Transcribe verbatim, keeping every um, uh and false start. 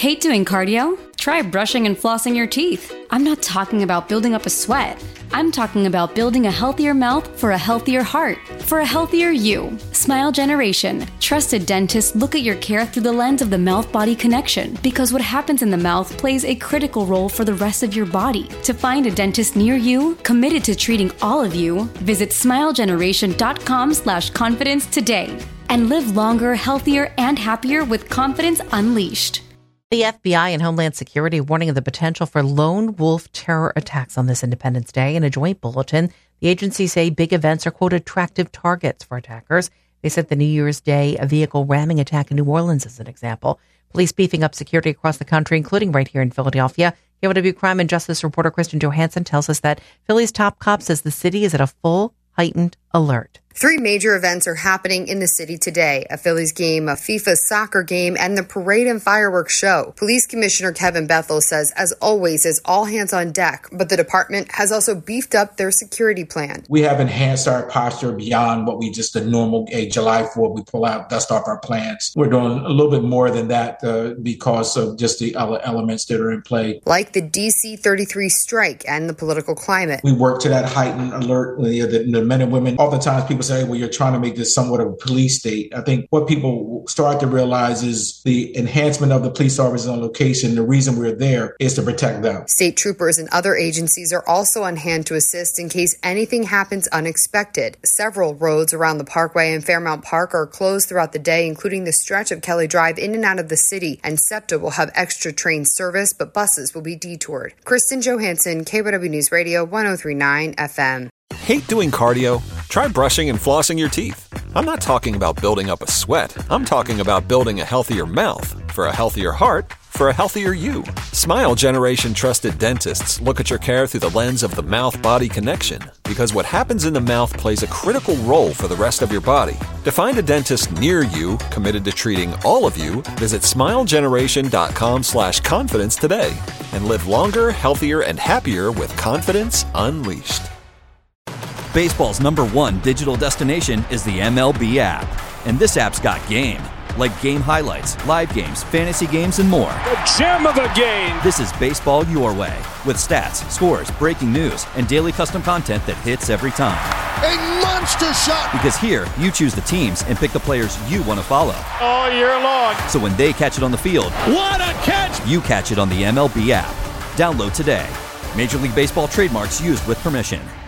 Hate doing cardio? Try brushing and flossing your teeth. I'm not talking about building up a sweat. I'm talking about building a healthier mouth for a healthier heart, for a healthier you. Smile Generation. Trusted dentists look at your care through the lens of the mouth-body connection, because what happens in the mouth plays a critical role for the rest of your body. To find a dentist near you, committed to treating all of you, visit smilegeneration.com slash confidence today and live longer, healthier, and happier with confidence unleashed. The F B I and Homeland Security warning of the potential for lone wolf terror attacks on this Independence Day. In a joint bulletin, the agencies say big events are, quote, attractive targets for attackers. They said the New Year's Day, a vehicle ramming attack in New Orleans is an example. Police beefing up security across the country, including right here in Philadelphia. K O W Crime and Justice reporter Kristen Johansson tells us that Philly's top cop says the city is at a full heightened alert. Three major events are happening in the city today: a Phillies game, a FIFA soccer game, and the parade and fireworks show. Police Commissioner Kevin Bethel says, as always, is all hands on deck, but the department has also beefed up their security plan. We have enhanced our posture beyond what we just the normal a July fourth, we pull out, dust off our plans. We're doing a little bit more than that uh, because of just the other elements that are in play. Like the D C thirty-three strike and the political climate. We work to that heightened alert. The, the, the men and women, oftentimes people say, well, you're trying to make this somewhat of a police state. I think what people start to realize is the enhancement of the police officers on location. The reason we're there is to protect them. State troopers and other agencies are also on hand to assist in case anything happens unexpected. Several roads around the Parkway and Fairmount Park are closed throughout the day, including the stretch of Kelly Drive in and out of the city. And SEPTA will have extra train service, but buses will be detoured. Kristen Johansson, K W News Radio, one oh three point nine F M. Hate doing cardio? Try brushing and flossing your teeth. I'm not talking about building up a sweat. I'm talking about building a healthier mouth for a healthier heart for a healthier you. Smile Generation trusted dentists look at your care through the lens of the mouth-body connection, because what happens in the mouth plays a critical role for the rest of your body. To find a dentist near you committed to treating all of you, visit smilegeneration.com slash confidence today and live longer, healthier, and happier with confidence unleashed. Baseball's number one digital destination is the M L B app. And this app's got game. Like game highlights, live games, fantasy games, and more. The gem of a game! This is baseball your way. With stats, scores, breaking news, and daily custom content that hits every time. A monster shot! Because here, you choose the teams and pick the players you want to follow. All year long. So when they catch it on the field, what a catch! You catch it on the M L B app. Download today. Major League Baseball trademarks used with permission.